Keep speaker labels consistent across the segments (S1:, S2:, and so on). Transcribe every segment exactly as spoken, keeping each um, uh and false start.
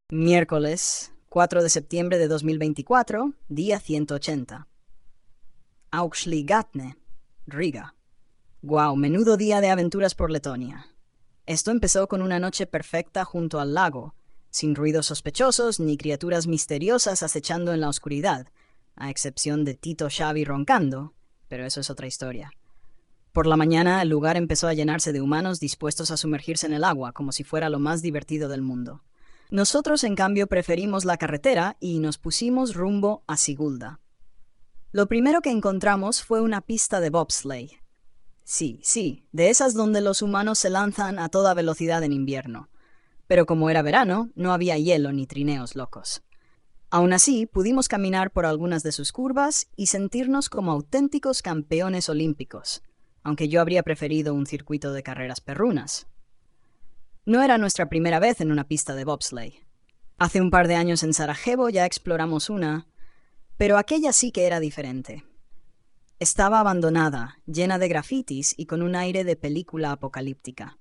S1: Miércoles cuatro de septiembre de dos mil veinticuatro, día ciento ochenta. Auxligatne, Riga. Guau, menudo día de aventuras por Letonia. Esto empezó con una noche perfecta junto al lago, sin ruidos sospechosos ni criaturas misteriosas acechando en la oscuridad, a excepción de Tito Xavi roncando, pero eso es otra historia. Por la mañana el lugar empezó a llenarse de humanos dispuestos a sumergirse en el agua, como si fuera lo más divertido del mundo. Nosotros, en cambio, preferimos la carretera y nos pusimos rumbo a Sigulda. Lo primero que encontramos fue una pista de bobsleigh. Sí, sí, de esas donde los humanos se lanzan a toda velocidad en invierno. Pero como era verano, no había hielo ni trineos locos. Aún así, pudimos caminar por algunas de sus curvas y sentirnos como auténticos campeones olímpicos, aunque yo habría preferido un circuito de carreras perrunas. No era nuestra primera vez en una pista de bobsleigh. Hace un par de años en Sarajevo ya exploramos una, pero aquella sí que era diferente. Estaba abandonada, llena de grafitis y con un aire de película apocalíptica.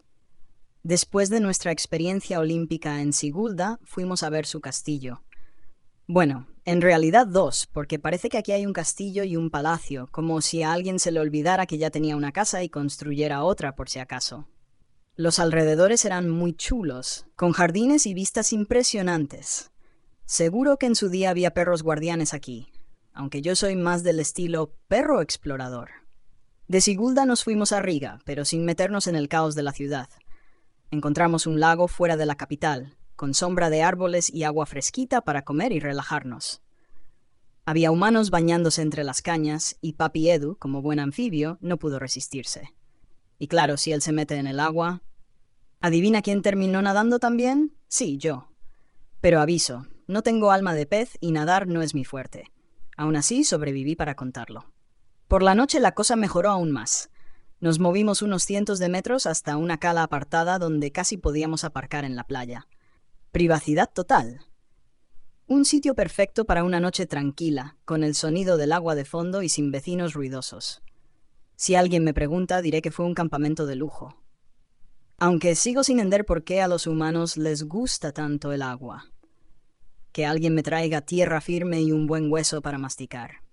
S1: Después de nuestra experiencia olímpica en Sigulda, fuimos a ver su castillo. Bueno, en realidad dos, porque parece que aquí hay un castillo y un palacio, como si a alguien se le olvidara que ya tenía una casa y construyera otra por si acaso. Los alrededores eran muy chulos, con jardines y vistas impresionantes. Seguro que en su día había perros guardianes aquí, aunque yo soy más del estilo perro explorador. De Sigulda nos fuimos a Riga, pero sin meternos en el caos de la ciudad. Encontramos un lago fuera de la capital, con sombra de árboles y agua fresquita para comer y relajarnos. Había humanos bañándose entre las cañas y Papi Edu, como buen anfibio, no pudo resistirse. Y claro, si él se mete en el agua... ¿Adivina quién terminó nadando también? Sí, yo. Pero aviso, no tengo alma de pez y nadar no es mi fuerte. Aún así, sobreviví para contarlo. Por la noche la cosa mejoró aún más. Nos movimos unos cientos de metros hasta una cala apartada donde casi podíamos aparcar en la playa. Privacidad total. Un sitio perfecto para una noche tranquila, con el sonido del agua de fondo y sin vecinos ruidosos. Si alguien me pregunta, diré que fue un campamento de lujo. Aunque sigo sin entender por qué a los humanos les gusta tanto el agua. Que alguien me traiga tierra firme y un buen hueso para masticar.